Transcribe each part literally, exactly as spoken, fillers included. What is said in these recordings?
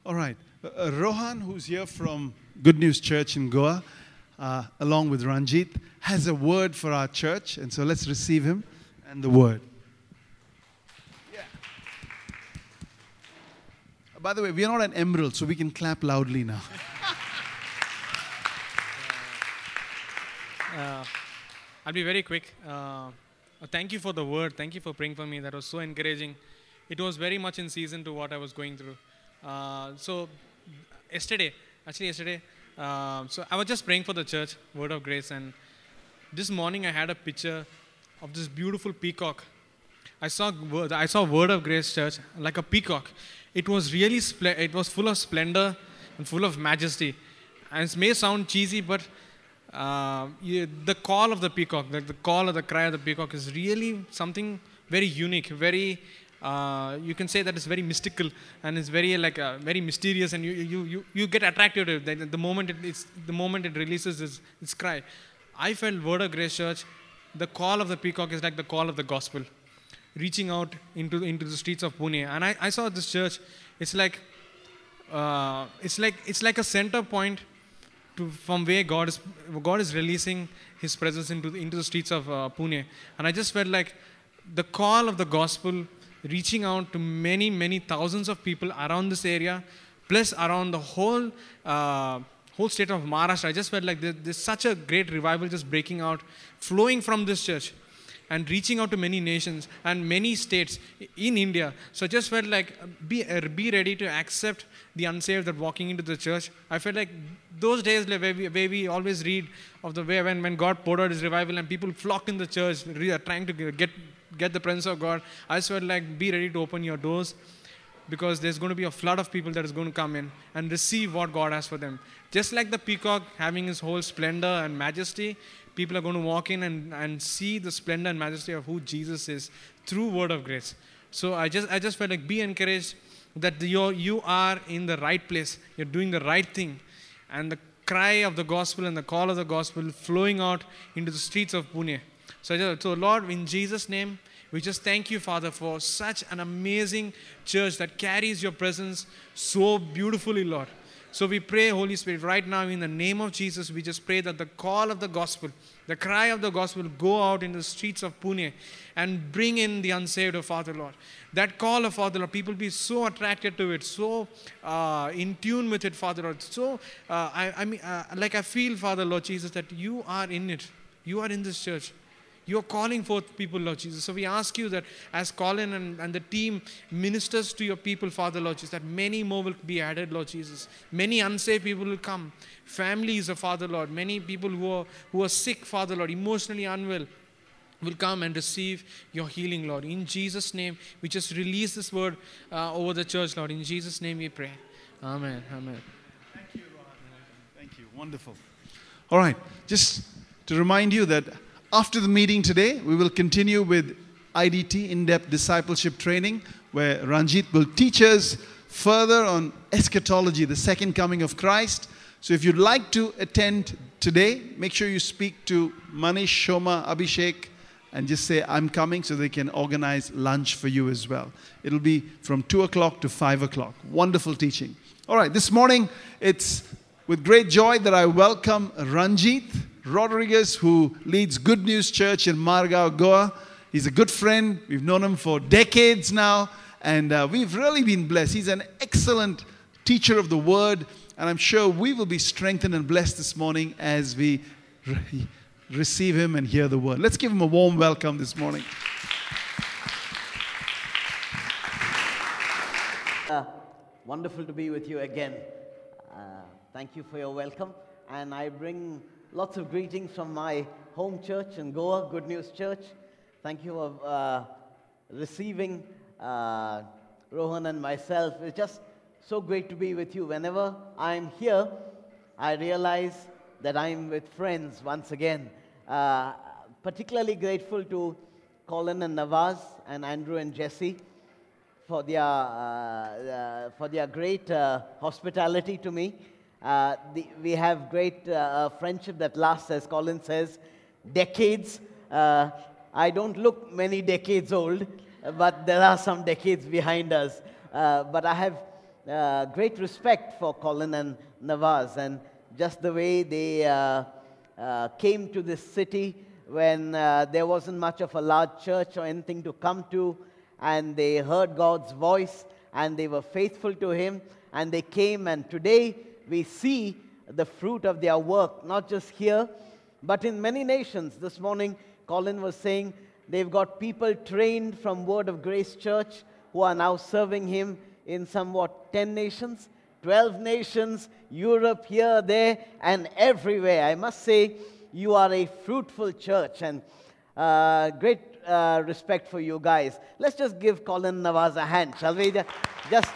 All right. Uh, uh, Rohan, who's here from Good News Church in Goa, uh, along with Ranjit, has a word for our church. And so let's receive him and the word. Yeah. Uh, By the way, we are not an emerald, so we can clap loudly now. Uh, I'll be very quick. Uh, thank you for the word. Thank you for praying for me. That was so encouraging. It was very much in season to what I was going through. Uh, so, yesterday, actually yesterday, uh, so I was just praying for the church, Word of Grace, and this morning I had a picture of this beautiful peacock. I saw Word- I saw Word of Grace Church like a peacock. It was really spl- it was full of splendor and full of majesty. And it may sound cheesy, but uh, you, the call of the peacock, the, the call or the cry of the peacock is really something very unique, very, uh, you can say that it's very mystical and it's very like uh, very mysterious, and you, you, you, you get attracted to it the, the moment it, it's, the moment it releases its, its cry. I felt Word of Grace Church, the call of the peacock is like the call of the gospel, reaching out into, into the streets of Pune. And I, I saw this church, it's like, uh, it's like, it's like a center point to, from where God is God is releasing His presence into the, into the streets of uh, Pune, and I just felt like the call of the gospel reaching out to many many thousands of people around this area, plus around the whole uh, whole state of Maharashtra. I just felt like there, there's such a great revival just breaking out, flowing from this church, and reaching out to many nations and many states in India. So I just felt like uh, be uh, be ready to accept the unsaved that walking into the church. I felt like those days like, where we, where we always read of the way when, when God poured out His revival and people flocked in the church, re- trying to get get the presence of God. I just felt like be ready to open your doors, because there's going to be a flood of people that is going to come in and receive what God has for them. Just like the peacock having his whole splendor and majesty, people are going to walk in and, and see the splendor and majesty of who Jesus is through Word of Grace. So I just I just felt like be encouraged that you're, you are in the right place. You're doing the right thing. And the cry of the gospel and the call of the gospel flowing out into the streets of Pune. So, I just, so Lord, in Jesus' name, we just thank you, Father, for such an amazing church that carries your presence so beautifully, Lord. So we pray, Holy Spirit, right now in the name of Jesus, we just pray that the call of the gospel, the cry of the gospel go out in the streets of Pune and bring in the unsaved, oh Father, Lord. That call of Father, Lord, people be so attracted to it, so uh, in tune with it, Father, Lord. So, uh, I, I mean, uh, like I feel, Father, Lord Jesus, that you are in it. You are in this church. You are calling forth people, Lord Jesus. So we ask you that as Colin and, and the team ministers to your people, Father, Lord Jesus, that many more will be added, Lord Jesus. Many unsaved people will come. Families, oh Father, Lord. Many people who are, who are sick, Father, Lord, emotionally unwell, will come and receive your healing, Lord. In Jesus' name, we just release this word uh, over the church, Lord. In Jesus' name we pray. Amen. Amen. Thank you, Rohan. Thank you. Wonderful. All right. Just to remind you that after the meeting today, we will continue with I D T, in-depth discipleship training, where Ranjit will teach us further on eschatology, the second coming of Christ. So if you'd like to attend today, make sure you speak to Manish, Shoma, Abhishek, and just say, I'm coming, so they can organize lunch for you as well. It'll be from two o'clock to five o'clock. Wonderful teaching. All right, this morning, it's with great joy that I welcome Ranjit Rodriguez, who leads Good News Church in Margao, Goa. He's a good friend. We've known him for decades now, and uh, we've really been blessed. He's an excellent teacher of the Word, and I'm sure we will be strengthened and blessed this morning as we re- receive him and hear the Word. Let's give him a warm welcome this morning. Uh, wonderful to be with you again. Uh, thank you for your welcome. And I bring lots of greetings from my home church in Goa, Good News Church. Thank you for uh, receiving uh, Rohan and myself. It's just so great to be with you. Whenever I'm here, I realize that I'm with friends once again. Uh, particularly grateful to Colin and Nawaz and Andrew and Jesse for their, uh, uh, for their great uh, hospitality to me. Uh, the, we have great uh, friendship that lasts, as Colin says, decades. Uh, I don't look many decades old, but there are some decades behind us. Uh, but I have uh, great respect for Colin and Nawaz, and just the way they uh, uh, came to this city when uh, there wasn't much of a large church or anything to come to, and they heard God's voice, and they were faithful to Him, and they came, and today we see the fruit of their work, not just here, but in many nations. This morning, Colin was saying they've got people trained from Word of Grace Church who are now serving Him in somewhat ten nations, twelve nations, Europe, here, there, and everywhere. I must say, you are a fruitful church, and uh, great uh, respect for you guys. Let's just give Colin Nawaz a hand, shall we? Just,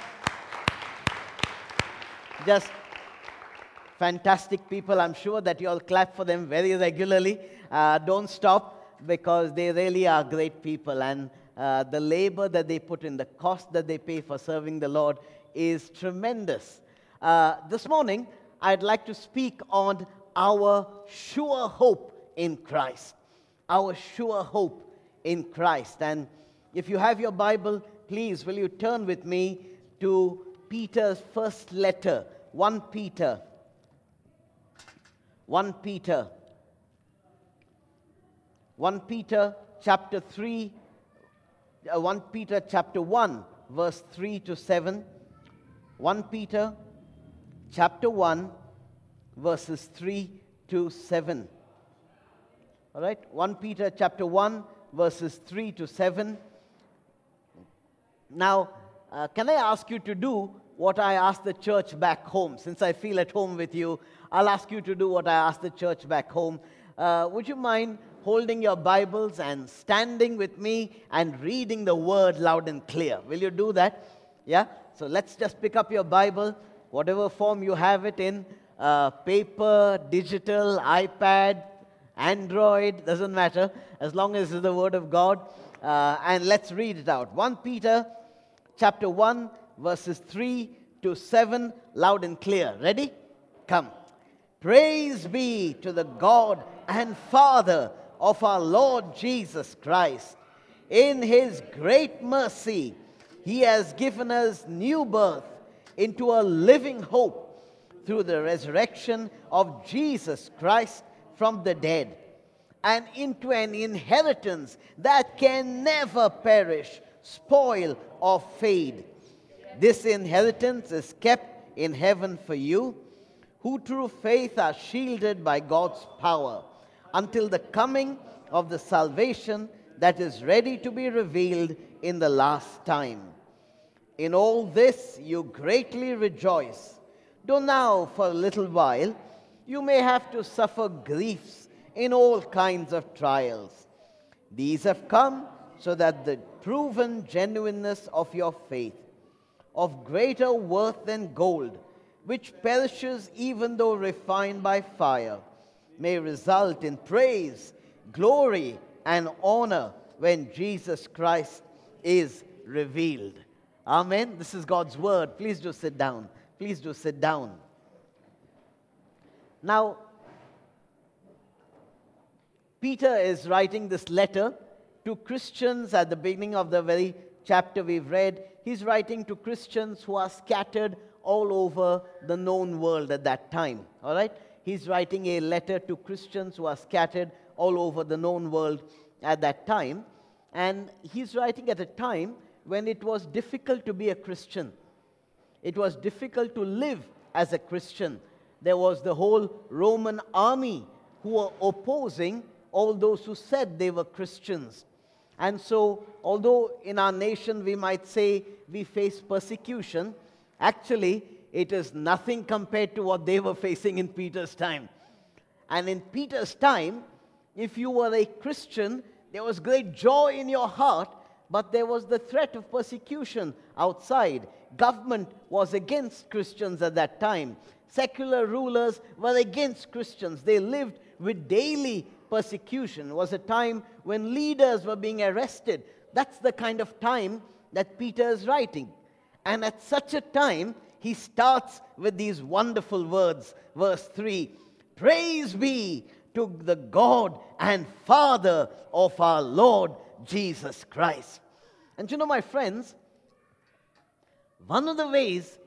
just fantastic people. I'm sure that you all clap for them very regularly. Uh, don't stop, because they really are great people, and uh, the labor that they put in, the cost that they pay for serving the Lord is tremendous. Uh, this morning, I'd like to speak on our sure hope in Christ. Our sure hope in Christ. And if you have your Bible, please, will you turn with me to Peter's first letter, First Peter. First Peter. First Peter chapter three, uh, First Peter chapter one, verse three to seven. First Peter chapter one, verses three to seven. All right, First Peter chapter one, verses three to seven. Now, uh, can I ask you to do what I asked the church back home? Since I feel at home with you, I'll ask you to do what I asked the church back home. Uh, would you mind holding your Bibles and standing with me and reading the word loud and clear? Will you do that? Yeah? So let's just pick up your Bible, whatever form you have it in, uh, paper, digital, iPad, Android, doesn't matter, as long as it's the Word of God. Uh, and let's read it out. First Peter chapter one, verses three to seven, loud and clear. Ready? Come. Praise be to the God and Father of our Lord Jesus Christ. In His great mercy, He has given us new birth into a living hope through the resurrection of Jesus Christ from the dead, and into an inheritance that can never perish, spoil, or fade. This inheritance is kept in heaven for you, who through faith are shielded by God's power, until the coming of the salvation that is ready to be revealed in the last time. In all this you greatly rejoice, though now for a little while you may have to suffer griefs in all kinds of trials. These have come so that the proven genuineness of your faith, of greater worth than gold, which perishes even though refined by fire, may result in praise, glory, and honor when Jesus Christ is revealed. Amen. This is God's word. Please do sit down. Please do sit down. Now, Peter is writing this letter to Christians at the beginning of the very chapter we've read. He's writing to Christians who are scattered all over the known world at that time. All right? He's writing a letter to Christians who are scattered all over the known world at that time. And he's writing at a time when it was difficult to be a Christian. It was difficult to live as a Christian. There was the whole Roman army who were opposing all those who said they were Christians. And so, although in our nation we might say we face persecution, actually it is nothing compared to what they were facing in Peter's time. And in Peter's time, if you were a Christian, there was great joy in your heart, but there was the threat of persecution outside. Government was against Christians at that time. Secular rulers were against Christians. They lived with daily persecution. It was a time when leaders were being arrested. That's the kind of time that Peter is writing. And at such a time, he starts with these wonderful words. Verse three, praise be to the God and Father of our Lord Jesus Christ. And you know, my friends, one of the ways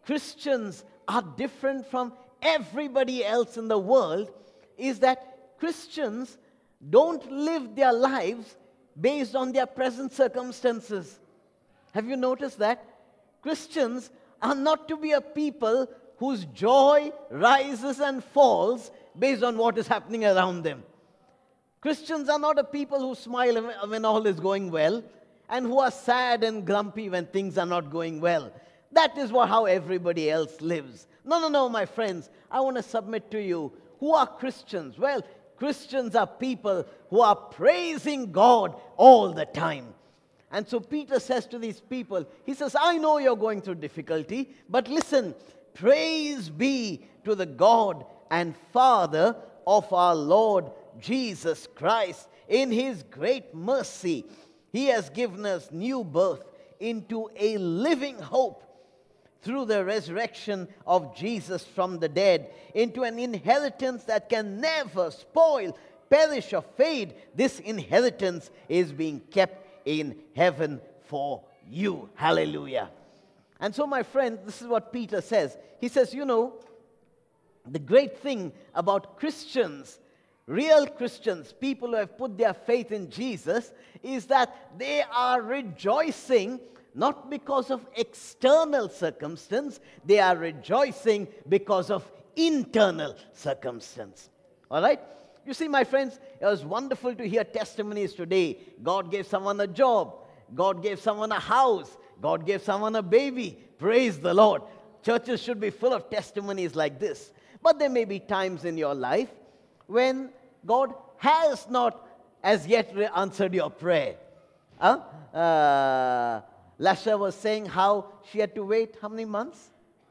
Christians are different from everybody else in the world is that Christians don't live their lives based on their present circumstances. Have you noticed that? Christians are not to be a people whose joy rises and falls based on what is happening around them. Christians are not a people who smile when all is going well and who are sad and grumpy when things are not going well. That is what, how everybody else lives. No, no, no, my friends. I want to submit to you. Who are Christians? Well, Christians are people who are praising God all the time. And so Peter says to these people, he says, I know you're going through difficulty, but listen, praise be to the God and Father of our Lord Jesus Christ. In His great mercy, He has given us new birth into a living hope through the resurrection of Jesus from the dead, into an inheritance that can never spoil, perish, or fade. This inheritance is being kept in heaven for you. Hallelujah. And so, my friend, this is what Peter says. He says, you know, the great thing about Christians, real Christians, people who have put their faith in Jesus, is that they are rejoicing not because of external circumstance, they are rejoicing because of internal circumstance. All right? You see, my friends, it was wonderful to hear testimonies today. God gave someone a job. God gave someone a house. God gave someone a baby. Praise the Lord. Churches should be full of testimonies like this. But there may be times in your life when God has not as yet answered your prayer. Huh? Uh, Lasha was saying how she had to wait how many months?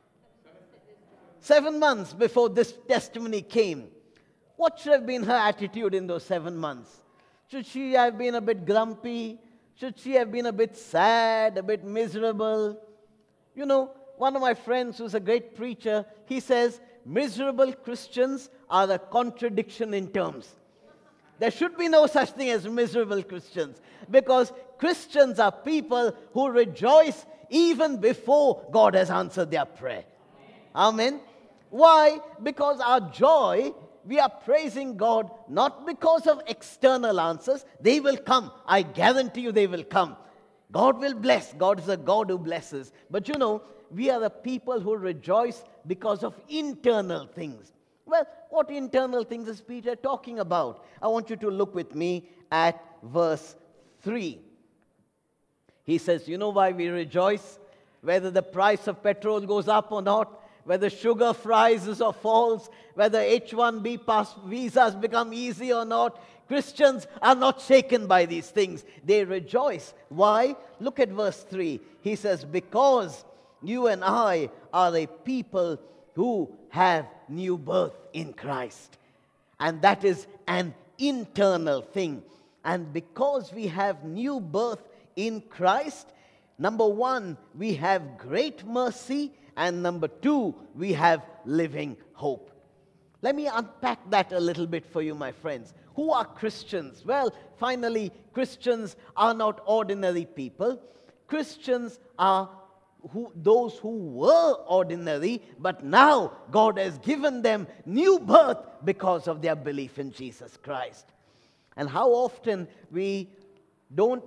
Seven months before this testimony came. What should have been her attitude in those seven months? Should she have been a bit grumpy? Should she have been a bit sad, a bit miserable? You know, one of my friends who's a great preacher, he says, miserable Christians are a contradiction in terms. There should be no such thing as miserable Christians, because Christians are people who rejoice even before God has answered their prayer. Amen. Why? Because our joy, we are praising God not because of external answers. They will come. I guarantee you they will come. God will bless. God is a God who blesses. But you know, we are the people who rejoice because of internal things. Well, what internal things is Peter talking about? I want you to look with me at verse three. He says, you know why we rejoice? Whether the price of petrol goes up or not, whether sugar rises or falls, whether H one B pass visas become easy or not, Christians are not shaken by these things. They rejoice. Why? Look at verse three. He says, because you and I are a people who have new birth in Christ. And that is an internal thing. And because we have new birth in Christ, number one, we have great mercy. And number two, we have living hope. Let me unpack that a little bit for you, my friends. Who are Christians? Well, finally, Christians are not ordinary people. Christians are who, those who were ordinary, but now God has given them new birth because of their belief in Jesus Christ. And how often we don't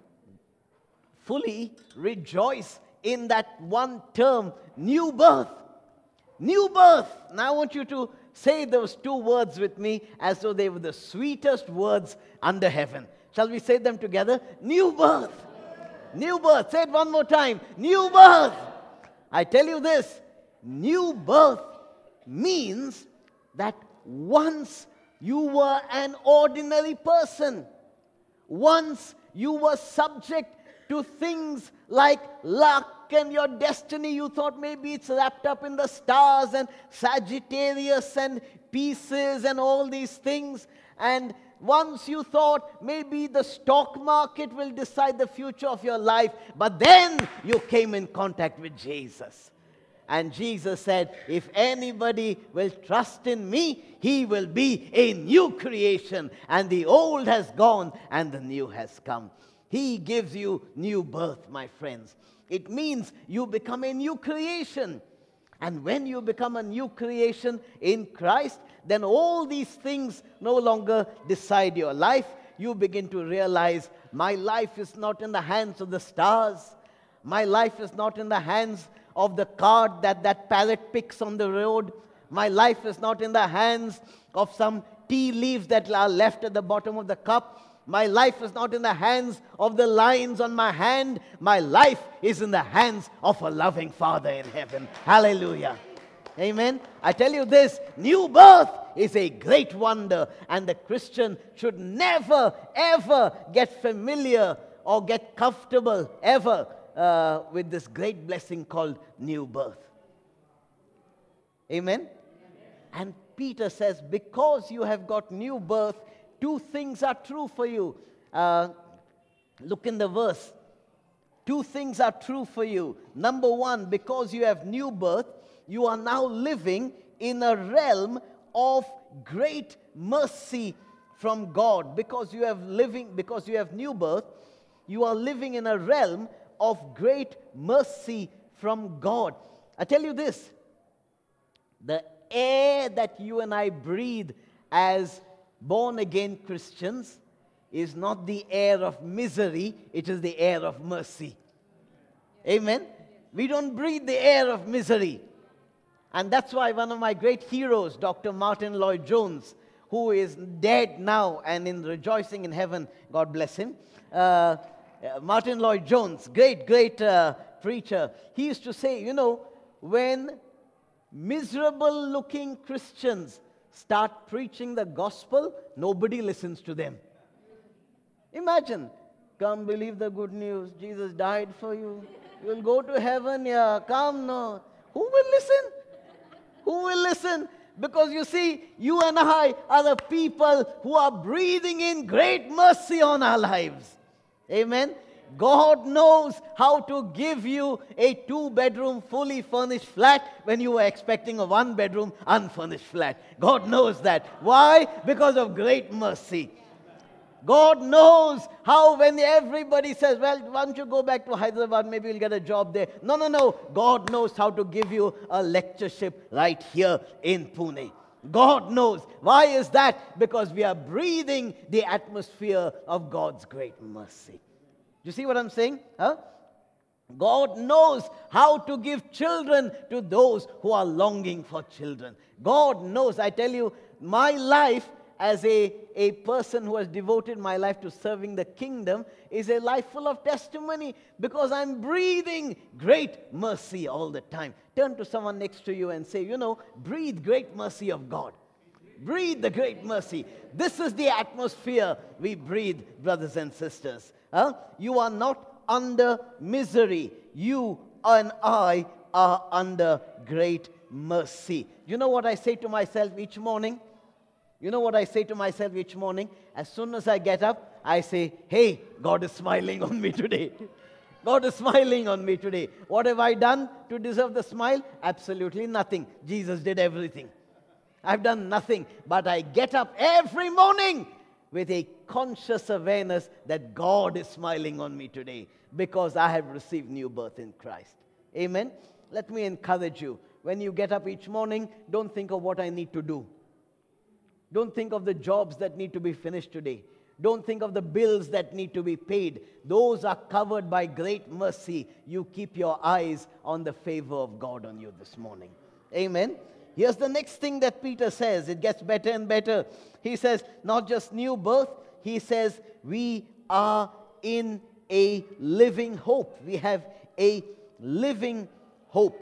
fully rejoice in that one term, new birth. New birth. Now I want you to say those two words with me as though they were the sweetest words under heaven. Shall we say them together? New birth. New birth. Say it one more time. New birth. I tell you this, new birth means that once you were an ordinary person, once you were subject to things like luck and your destiny, you thought maybe it's wrapped up in the stars and Sagittarius and pieces and all these things. And once you thought maybe the stock market will decide the future of your life. But then you came in contact with Jesus. And Jesus said, if anybody will trust in me, he will be a new creation. And the old has gone and the new has come. He gives you new birth, my friends. It means you become a new creation. And when you become a new creation in Christ, then all these things no longer decide your life. You begin to realize, my life is not in the hands of the stars. My life is not in the hands of the card that that parrot picks on the road. My life is not in the hands of some tea leaves that are left at the bottom of the cup. My life is not in the hands of the lines on my hand. My life is in the hands of a loving Father in heaven. Hallelujah. Amen. I tell you this, new birth is a great wonder, and the Christian should never, ever get familiar or get comfortable ever uh, with this great blessing called new birth. Amen. And Peter says, because you have got new birth, two things are true for you. Uh, look in the verse. Two things are true for you. Number one, because you have new birth, you are now living in a realm of great mercy from God. Because you have living, because you have new birth, you are living in a realm of great mercy from God. I tell you this, the air that you and I breathe as born-again Christians is not the air of misery, it is the air of mercy. Amen? We don't breathe the air of misery. And that's why one of my great heroes, Doctor Martin Lloyd-Jones, who is dead now and in rejoicing in heaven, God bless him, uh, Martin Lloyd-Jones, great, great uh, preacher, he used to say, you know, when miserable-looking Christians start preaching the gospel, nobody listens to them. Imagine, come believe the good news, Jesus died for you, you'll go to heaven, yeah, come, no. Who will listen? Who will listen? Because you see, you and I are the people who are breathing in great mercy on our lives. Amen? God knows how to give you a two-bedroom, fully furnished flat when you were expecting a one-bedroom, unfurnished flat. God knows that. Why? Because of great mercy. God knows how when everybody says, well, why don't you go back to Hyderabad, maybe you'll get a job there. No, no, no. God knows how to give you a lectureship right here in Pune. God knows. Why is that? Because we are breathing the atmosphere of God's great mercy. You see what I'm saying? Huh? God knows how to give children to those who are longing for children. God knows. I tell you, my life as a, a person who has devoted my life to serving the kingdom is a life full of testimony because I'm breathing great mercy all the time. Turn to someone next to you and say, you know, breathe great mercy of God. Breathe the great mercy. This is the atmosphere we breathe, brothers and sisters. Huh? You are not under misery. You and I are under great mercy. You know what I say to myself each morning? You know what I say to myself each morning? As soon as I get up, I say, hey, God is smiling on me today. God is smiling on me today. What have I done to deserve the smile? Absolutely nothing. Jesus did everything. I've done nothing. But I get up every morning with a conscious awareness that God is smiling on me today because I have received new birth in Christ. Amen? Let me encourage you. When you get up each morning, don't think of what I need to do. Don't think of the jobs that need to be finished today. Don't think of the bills that need to be paid. Those are covered by great mercy. You keep your eyes on the favor of God on you this morning. Amen. Here's the next thing that Peter says. It gets better and better. He says, not just new birth. He says, we are in a living hope. We have a living hope.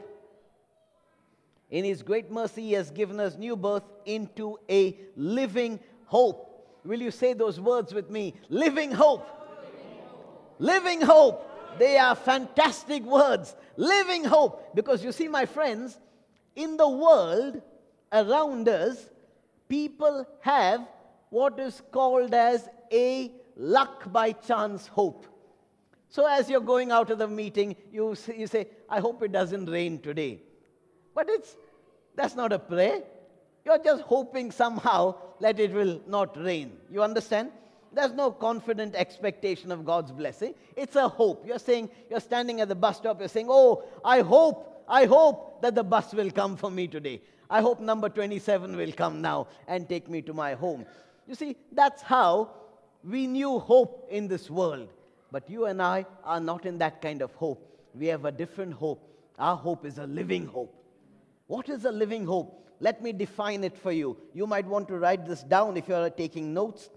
In His great mercy, He has given us new birth into a living hope. Will you say those words with me? Living hope. Living hope. They are fantastic words. Living hope. Because you see, my friends, in the world around us, people have what is called as a luck by chance hope. So as you're going out of the meeting, you say, you say, I hope it doesn't rain today. But it's that's not a prayer. You're just hoping somehow that it will not rain. You understand? There's no confident expectation of God's blessing. It's a hope. You're saying, you're standing at the bus stop, you're saying, oh, I hope, I hope that the bus will come for me today. I hope number twenty-seven will come now and take me to my home. You see, that's how we knew hope in this world. But you and I are not in that kind of hope. We have a different hope. Our hope is a living hope. What is a living hope? Let me define it for you. You might want to write this down if you are taking notes.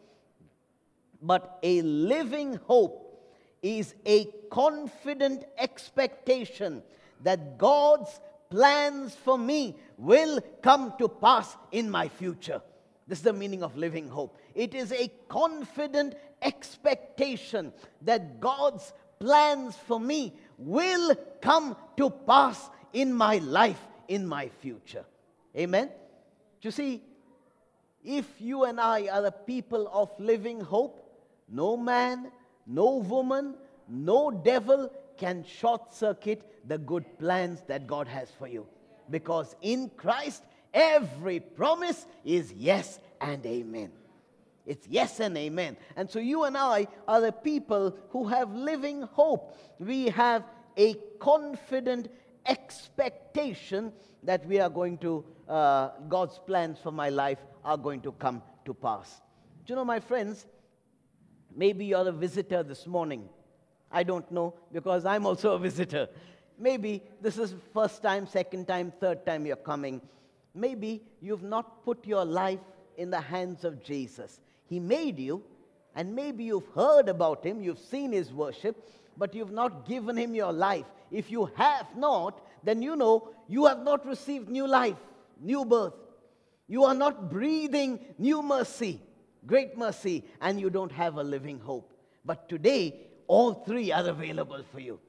But a living hope is a confident expectation that God's plans for me will come to pass in my future. This is the meaning of living hope. It is a confident expectation that God's plans for me will come to pass in my life, in my future. Amen? You see, if you and I are a people of living hope, no man, no woman, no devil can short-circuit the good plans that God has for you. Because in Christ, every promise is yes and amen. It's yes and amen. And so you and I are the people who have living hope. We have a confident expectation that we are going to, uh, God's plans for my life are going to come to pass. Do you know, my friends, maybe you're a visitor this morning. I don't know, because I'm also a visitor. Maybe this is first time, second time, third time you're coming. Maybe you've not put your life in the hands of Jesus. He made you, and maybe you've heard about Him, you've seen His worship, but you've not given Him your life. If you have not, then you know you have not received new life, new birth. You are not breathing new mercy, great mercy, and you don't have a living hope. But today, all three are available for you.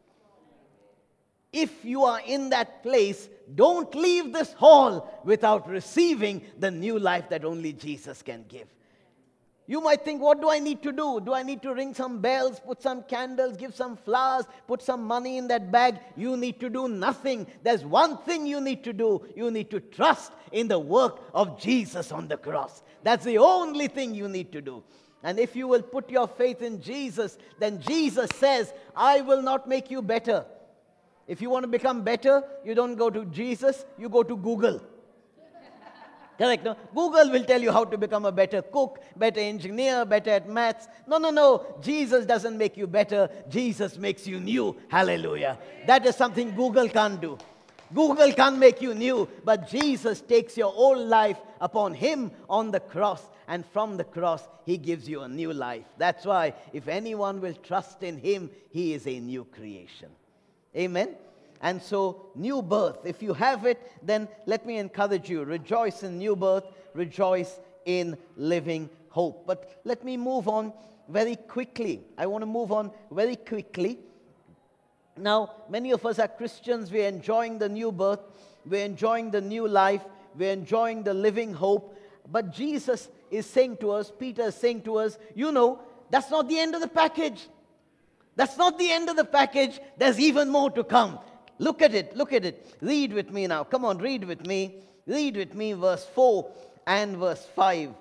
If you are in that place, don't leave this hall without receiving the new life that only Jesus can give. You might think, what do I need to do? Do I need to ring some bells, put some candles, give some flowers, put some money in that bag? You need to do nothing. There's one thing you need to do. You need to trust in the work of Jesus on the cross. That's the only thing you need to do. And if you will put your faith in Jesus, then Jesus says, I will not make you better. If you want to become better, you don't go to Jesus, you go to Google. Correct, no? Google will tell you how to become a better cook, better engineer, better at maths. No, no, no. Jesus doesn't make you better. Jesus makes you new. Hallelujah. That is something Google can't do. Google can't make you new, but Jesus takes your old life upon Him on the cross, and from the cross, He gives you a new life. That's why if anyone will trust in Him, he is a new creation. Amen? And so, new birth. If you have it, then let me encourage you. Rejoice in new birth. Rejoice in living hope. But let me move on very quickly. I want to move on very quickly. Now, many of us are Christians. We're enjoying the new birth. We're enjoying the new life. We're enjoying the living hope. But Jesus is saying to us, Peter is saying to us, you know, that's not the end of the package. That's not the end of the package. There's even more to come. Look at it. Look at it. Read with me now. Come on, read with me. Read with me verse four and verse five.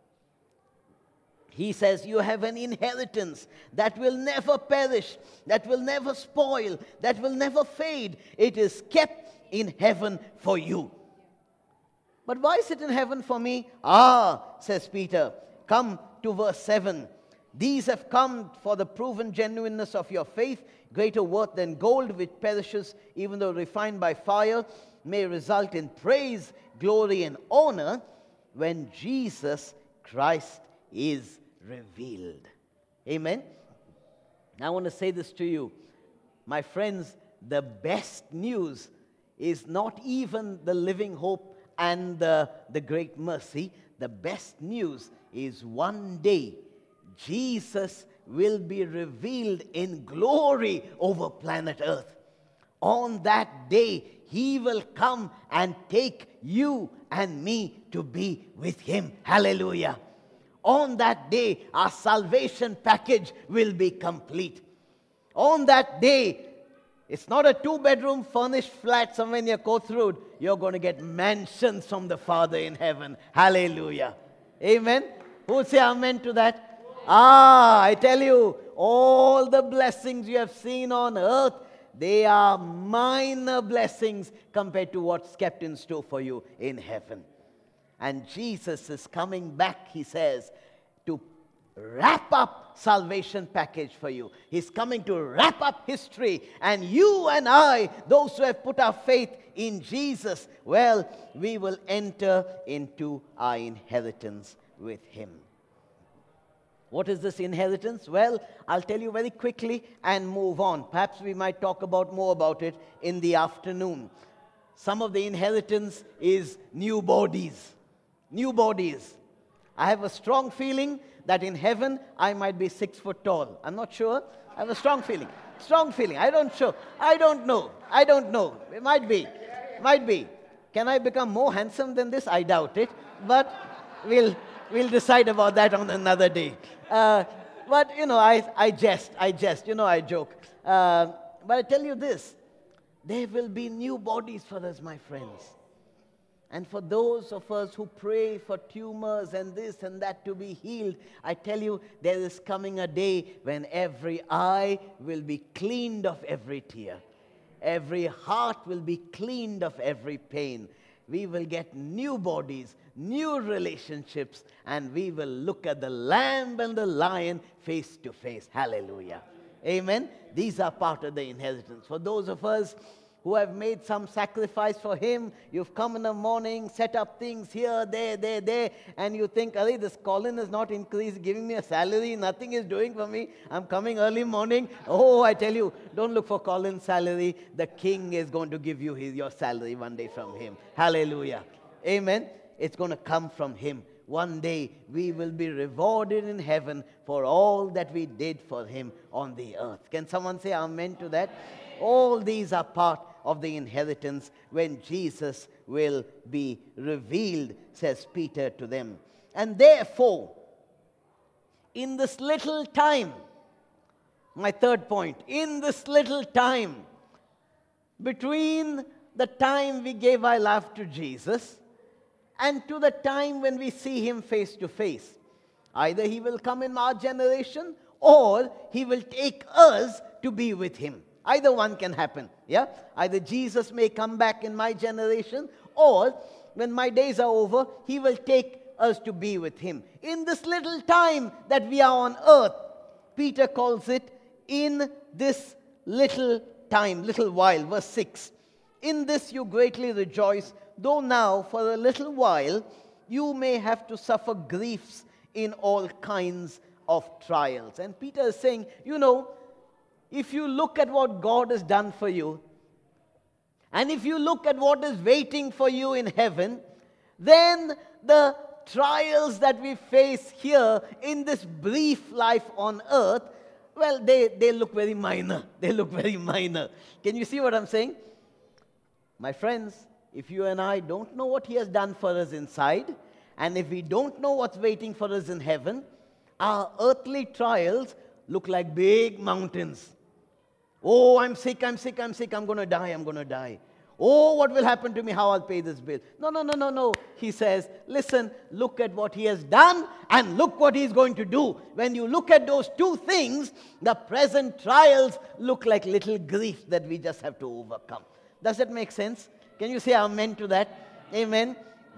He says, you have an inheritance that will never perish, that will never spoil, that will never fade. It is kept in heaven for you. But why is it in heaven for me? Ah, says Peter. Come to verse seven. These have come for the proven genuineness of your faith, greater worth than gold which perishes, even though refined by fire, may result in praise, glory, and honor when Jesus Christ is revealed. Amen? I want to say this to you. My friends, the best news is not even the living hope and the, the great mercy. The best news is one day Jesus will be revealed in glory over planet Earth. On that day, He will come and take you and me to be with Him. Hallelujah. On that day, our salvation package will be complete. On that day, it's not a two-bedroom furnished flat somewhere near Coates Road. You're going to get mansions from the Father in heaven. Hallelujah. Amen. Who would say amen to that? Ah, I tell you, all the blessings you have seen on earth, they are minor blessings compared to what's kept in store for you in heaven. And Jesus is coming back, he says, to wrap up salvation package for you. He's coming to wrap up history. And you and I, those who have put our faith in Jesus, well, we will enter into our inheritance with him. What is this inheritance? Well, I'll tell you very quickly and move on. Perhaps we might talk about more about it in the afternoon. Some of the inheritance is new bodies. New bodies. I have a strong feeling that in heaven I might be six foot tall. I'm not sure. I have a strong feeling. Strong feeling. I don't sure. I don't know. I don't know. It might be. Might be. Can I become more handsome than this? I doubt it. But we'll we'll decide about that on another day. Uh, but, you know, I, I jest. I jest. You know, I joke. Uh, but I tell you this. There will be new bodies for us, my friends. And for those of us who pray for tumors and this and that to be healed, I tell you, there is coming a day when every eye will be cleaned of every tear. Every heart will be cleaned of every pain. We will get new bodies, new relationships, and we will look at the Lamb and the Lion face to face. Hallelujah. Amen. These are part of the inheritance. For those of us who have made some sacrifice for him, you've come in the morning, set up things here, there, there, there, and you think, Ari, this Colin is not increased, giving me a salary, nothing is doing for me. I'm coming early morning. Oh, I tell you, don't look for Colin's salary. The King is going to give you his, your salary one day from him. Hallelujah. Amen. It's going to come from him. One day we will be rewarded in heaven for all that we did for him on the earth. Can someone say amen to that? All these are part of the inheritance when Jesus will be revealed, says Peter to them. And therefore, in this little time, my third point, in this little time, between the time we gave our life to Jesus and to the time when we see him face to face, either he will come in our generation or he will take us to be with him. Either one can happen, yeah? Either Jesus may come back in my generation, or when my days are over, he will take us to be with him. In this little time that we are on earth, Peter calls it, in this little time, little while, verse six. In this you greatly rejoice, though now for a little while you may have to suffer griefs in all kinds of trials. And Peter is saying, you know, if you look at what God has done for you, and if you look at what is waiting for you in heaven, then the trials that we face here in this brief life on earth, well, they, they look very minor. They look very minor. Can you see what I'm saying? My friends, if you and I don't know what he has done for us inside, and if we don't know what's waiting for us in heaven, our earthly trials look like big mountains. Oh, I'm sick, I'm sick, I'm sick, I'm going to die, I'm going to die. Oh, what will happen to me, how I'll pay this bill. No, no, no, no, no. He says, listen, look at what he has done and look what he's going to do. When you look at those two things, the present trials look like little griefs that we just have to overcome. Does that make sense? Can you say amen to that? Amen.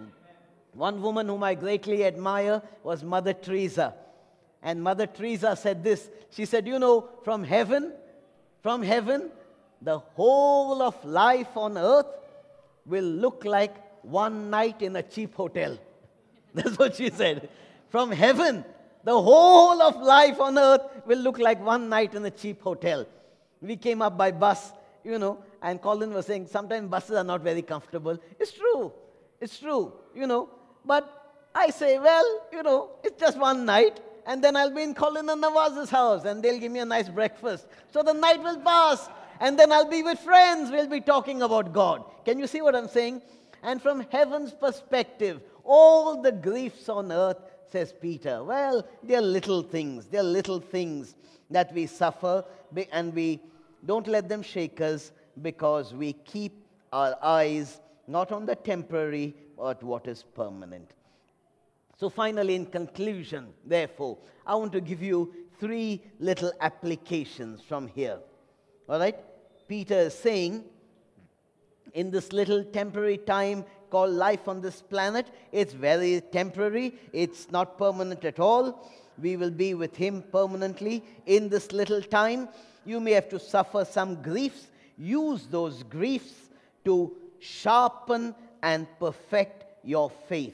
One woman whom I greatly admire was Mother Teresa. And Mother Teresa said this. She said, you know, from heaven, from heaven, the whole of life on earth will look like one night in a cheap hotel. That's what she said. From heaven, the whole of life on earth will look like one night in a cheap hotel. We came up by bus, you know, and Colin was saying sometimes buses are not very comfortable. It's true. It's true, you know. But I say, well, you know, it's just one night. And then I'll be in Colin and Nawaz's house and they'll give me a nice breakfast. So the night will pass. And then I'll be with friends. We'll be talking about God. Can you see what I'm saying? And from heaven's perspective, all the griefs on earth, says Peter, well, they're little things. They're little things that we suffer, and we don't let them shake us because we keep our eyes not on the temporary, but what is permanent. So finally, in conclusion, therefore, I want to give you three little applications from here. All right? Peter is saying, in this little temporary time called life on this planet, it's very temporary. It's not permanent at all. We will be with him permanently in this little time. You may have to suffer some griefs. Use those griefs to sharpen and perfect your faith.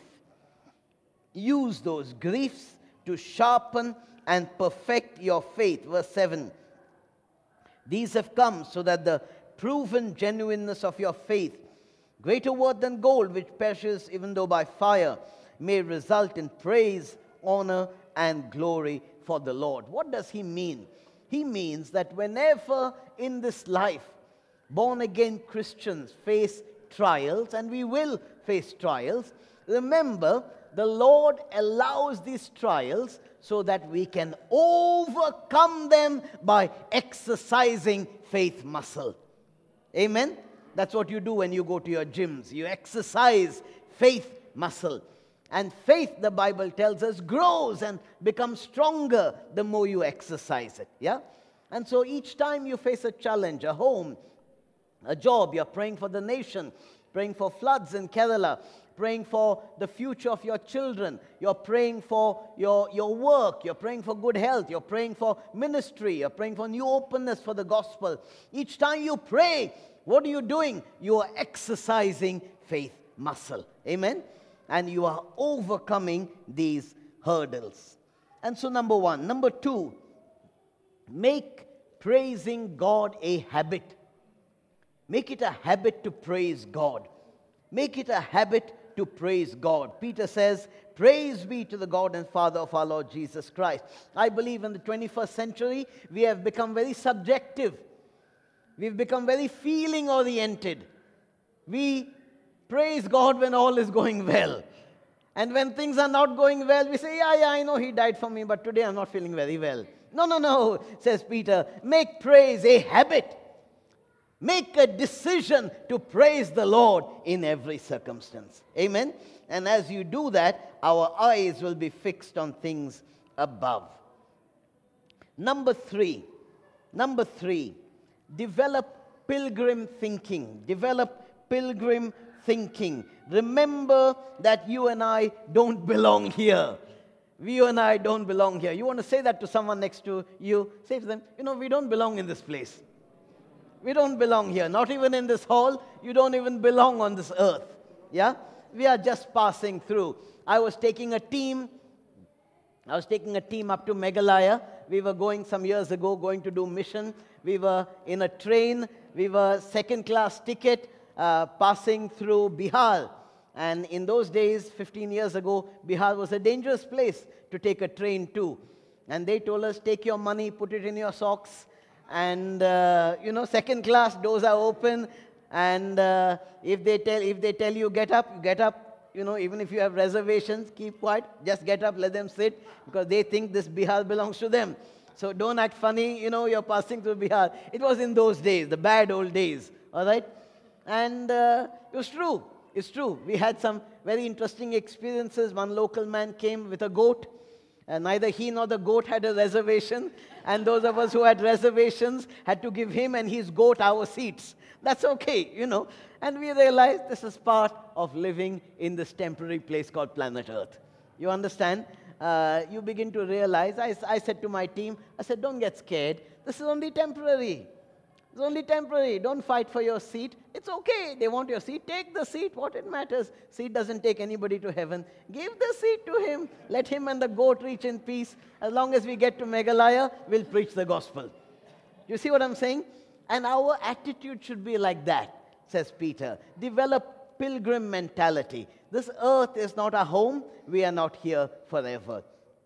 Use those griefs to sharpen and perfect your faith. Verse seven. These have come so that the proven genuineness of your faith, greater worth than gold which perishes even though by fire, may result in praise, honor, and glory for the Lord. What does he mean? He means that whenever in this life born-again Christians face trials, and we will face trials, remember, the Lord allows these trials so that we can overcome them by exercising faith muscle. Amen? That's what you do when you go to your gyms. You exercise faith muscle. And faith, the Bible tells us, grows and becomes stronger the more you exercise it. Yeah? And so each time you face a challenge, a home, a job, you're praying for the nation, praying for floods in Kerala, praying for the future of your children, you're praying for your, your work, you're praying for good health, you're praying for ministry, you're praying for new openness for the gospel. Each time you pray, what are you doing? You are exercising faith muscle. Amen? And you are overcoming these hurdles. And so number one. Number two, make praising God a habit. Make it a habit to praise God. Make it a habit to praise God. Peter says, praise be to the God and Father of our Lord Jesus Christ. I believe in the twenty-first century, we have become very subjective. We've become very feeling-oriented. We praise God when all is going well. And when things are not going well, we say, yeah, yeah, I know he died for me, but today I'm not feeling very well. No, no, no, says Peter. Make praise a habit. Make a decision to praise the Lord in every circumstance. Amen? And as you do that, our eyes will be fixed on things above. Number three. Number three. Develop pilgrim thinking. Develop pilgrim thinking. Remember that you and I don't belong here. You and I don't belong here. You want to say that to someone next to you? Say to them, you know, we don't belong in this place. We don't belong here. Not even in this hall. You don't even belong on this earth. Yeah? We are just passing through. I was taking a team. I was taking a team up to Meghalaya. We were going some years ago, going to do mission. We were in a train. We were second-class ticket uh, passing through Bihar. And in those days, fifteen years ago, Bihar was a dangerous place to take a train to. And they told us, take your money, put it in your socks. And, uh, you know, second class, doors are open. And uh, if they tell if they tell you get up, get up. You know, even if you have reservations, keep quiet. Just get up, let them sit. Because they think this Bihar belongs to them. So don't act funny, you know, you're passing through Bihar. It was in those days, the bad old days. All right? And uh, it was true. It's true. We had some very interesting experiences. One local man came with a goat. And neither he nor the goat had a reservation. And those of us who had reservations had to give him and his goat our seats. That's okay, you know. And we realized this is part of living in this temporary place called planet Earth. You understand? Uh, you begin to realize, I, I said to my team, I said, don't get scared. This is only temporary. It's only temporary. Don't fight for your seat. It's okay. They want your seat. Take the seat. What it matters. Seat doesn't take anybody to heaven. Give the seat to him. Let him and the goat reach in peace. As long as we get to Meghalaya, we'll preach the gospel. You see what I'm saying? And our attitude should be like that, says Peter. Develop pilgrim mentality. This earth is not our home. We are not here forever.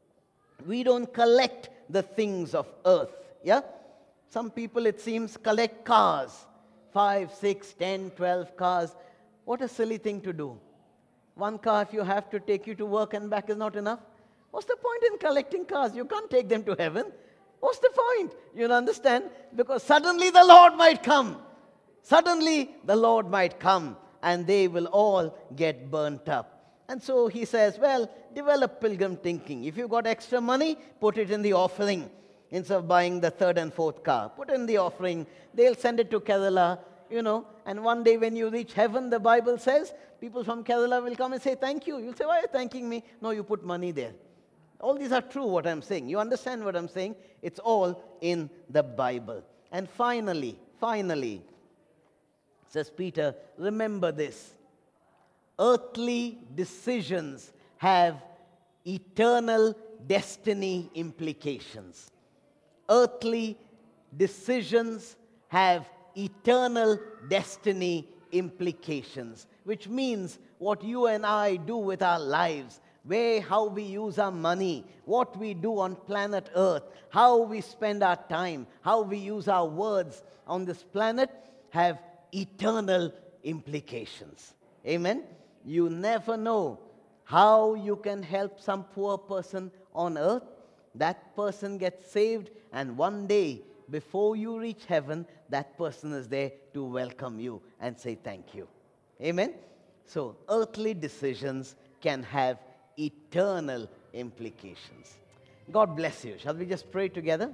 We don't collect the things of earth. Yeah? Some people, it seems, collect cars. Five, six, ten, twelve cars. What a silly thing to do. One car, if you have to take you to work and back, is not enough. What's the point in collecting cars? You can't take them to heaven. What's the point? You understand? Because suddenly the Lord might come. Suddenly the Lord might come and they will all get burnt up. And so he says, well, develop pilgrim thinking. If you've got extra money, put it in the offering. Instead of buying the third and fourth car, put in the offering. They'll send it to Kerala, you know. And one day when you reach heaven, the Bible says, people from Kerala will come and say, thank you. You'll say, why are you thanking me? No, you put money there. All these are true, what I'm saying. You understand what I'm saying? It's all in the Bible. And finally, finally, says Peter, remember this. Earthly decisions have eternal destiny implications. Earthly decisions have eternal destiny implications, which means what you and I do with our lives, where, how we use our money, what we do on planet Earth, how we spend our time, how we use our words on this planet, have eternal implications. Amen? You never know how you can help some poor person on earth. That person gets saved, and one day, before you reach heaven, that person is there to welcome you and say thank you. Amen? So, earthly decisions can have eternal implications. God bless you. Shall we just pray together?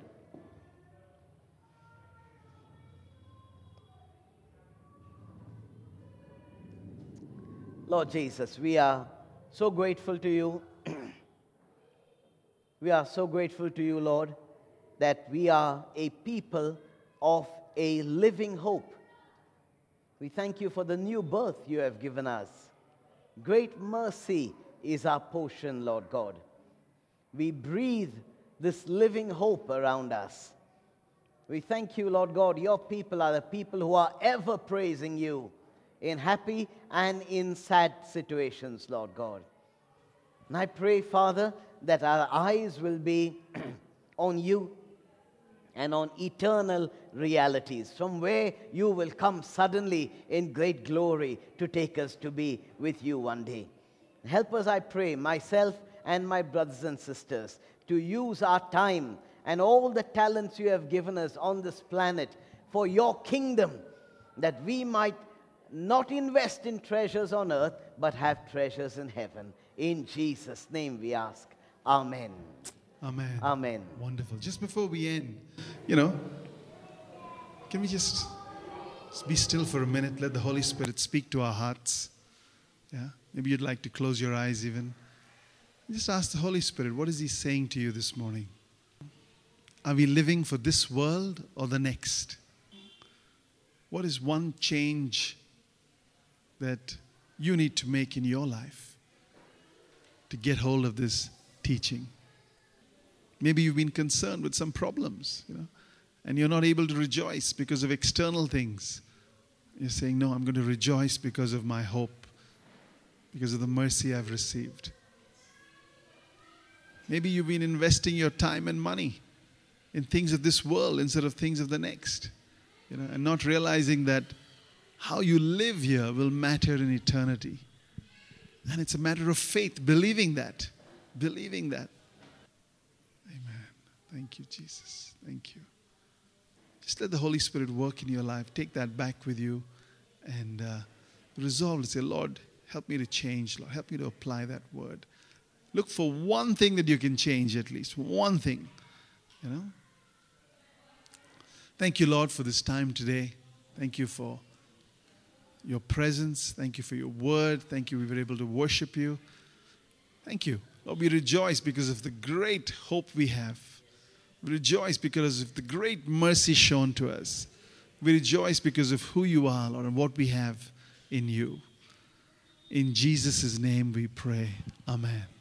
Lord Jesus, we are so grateful to you. We are so grateful to you, Lord, that we are a people of a living hope. We thank you for the new birth you have given us. Great mercy is our portion, Lord God. We breathe this living hope around us. We thank you, Lord God, your people are the people who are ever praising you in happy and in sad situations, Lord God. And I pray, Father, that our eyes will be on you and on eternal realities, from where you will come suddenly in great glory to take us to be with you one day. Help us, I pray, myself and my brothers and sisters, to use our time and all the talents you have given us on this planet for your kingdom, that we might not invest in treasures on earth, but have treasures in heaven. In Jesus' name we ask. Amen. Amen. Amen. Wonderful. Just before we end, you know, can we just, just be still for a minute? Let the Holy Spirit speak to our hearts. Yeah. Maybe you'd like to close your eyes even. Just ask the Holy Spirit, what is He saying to you this morning? Are we living for this world or the next? What is one change that you need to make in your life to get hold of this teaching? Maybe you've been concerned with some problems, you know, and you're not able to rejoice because of external things. You're saying, no, I'm going to rejoice because of my hope, because of the mercy I've received. Maybe you've been investing your time and money in things of this world instead of things of the next, you know, and not realizing that how you live here will matter in eternity. And it's a matter of faith, believing that, believing that. Amen. Thank you, Jesus. Thank you. Just let the Holy Spirit work in your life. Take that back with you and uh, resolve to say, Lord, help me to change. Lord, help me to apply that word. Look for one thing that you can change, at least one thing, you know. Thank you, Lord, for this time today. Thank you for your presence. Thank you for your word. Thank you we were able to worship you. Thank you. Lord, we rejoice because of the great hope we have. We rejoice because of the great mercy shown to us. We rejoice because of who you are, Lord, and what we have in you. In Jesus' name we pray. Amen.